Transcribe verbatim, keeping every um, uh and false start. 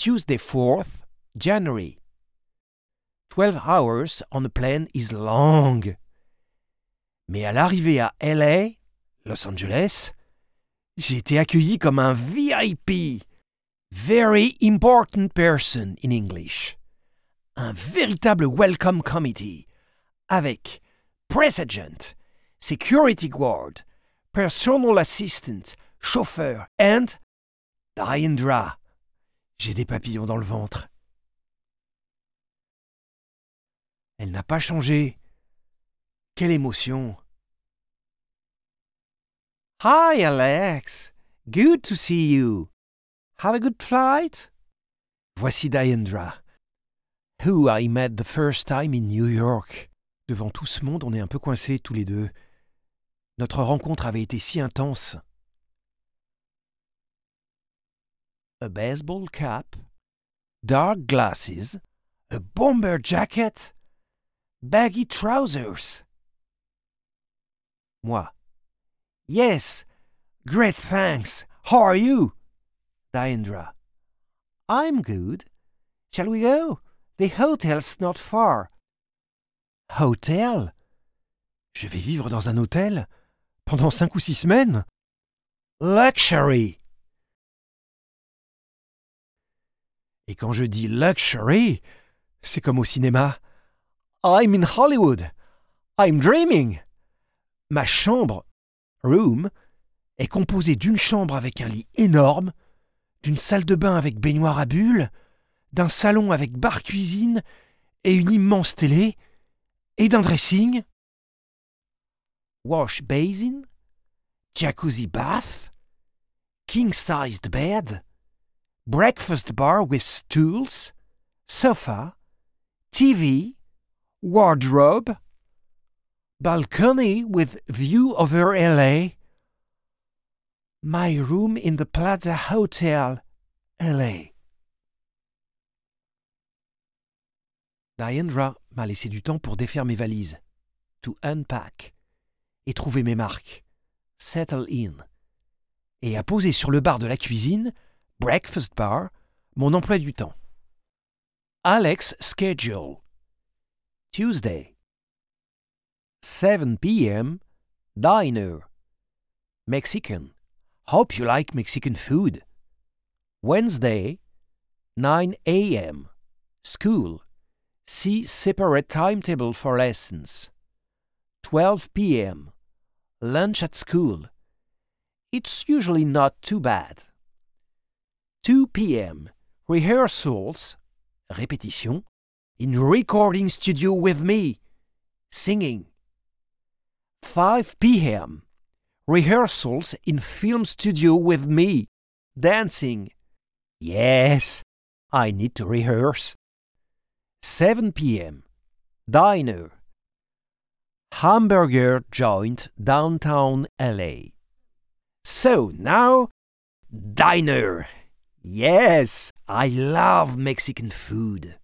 Tuesday fourth January. Twelve hours on a plane is long. Mais à l'arrivée à L A, Los Angeles, j'ai été accueilli comme un V I P. Very important person in English. Un véritable welcome committee avec press agent, security guard, personal assistant, chauffeur and Diandra. J'ai des papillons dans le ventre. Elle n'a pas changé. Quelle émotion. Hi Alex, good to see you. Have a good flight? Voici Diandra, who I met the first time in New York. Devant tout ce monde, on est un peu coincés tous les deux. Notre rencontre avait été si intense. A baseball cap, dark glasses, a bomber jacket, baggy trousers. Moi. Yes, great thanks. How are you? Diandra. I'm good. Shall we go? The hotel's not far. Hotel? Je vais vivre dans un hôtel pendant cinq ou six semaines? Luxury! Et quand je dis luxury, c'est comme au cinéma. I'm in Hollywood. I'm dreaming. Ma chambre, room, est composée d'une chambre avec un lit énorme, d'une salle de bain avec baignoire à bulles, d'un salon avec bar-cuisine et une immense télé, et d'un dressing. Wash basin, jacuzzi bath, king-sized bed, breakfast bar with stools, sofa, T V, wardrobe, balcony with view over L A. My room in the Plaza Hotel, L A. Diandra m'a laissé du temps pour défaire mes valises, to unpack, et trouver mes marques, settle in, et a posé sur le bar de la cuisine, breakfast bar, mon emploi du temps. Alex schedule. Tuesday. seven p.m. Diner. Mexican. Hope you like Mexican food. Wednesday. nine a.m. School. See separate timetable for lessons. twelve p.m. Lunch at school. It's usually not too bad. two p.m. Rehearsals, répétition, in recording studio with me, singing. five p.m. Rehearsals in film studio with me, dancing. Yes, I need to rehearse. seven p.m. Diner. Hamburger joint downtown L A. So now, diner. Yes, I love Mexican food.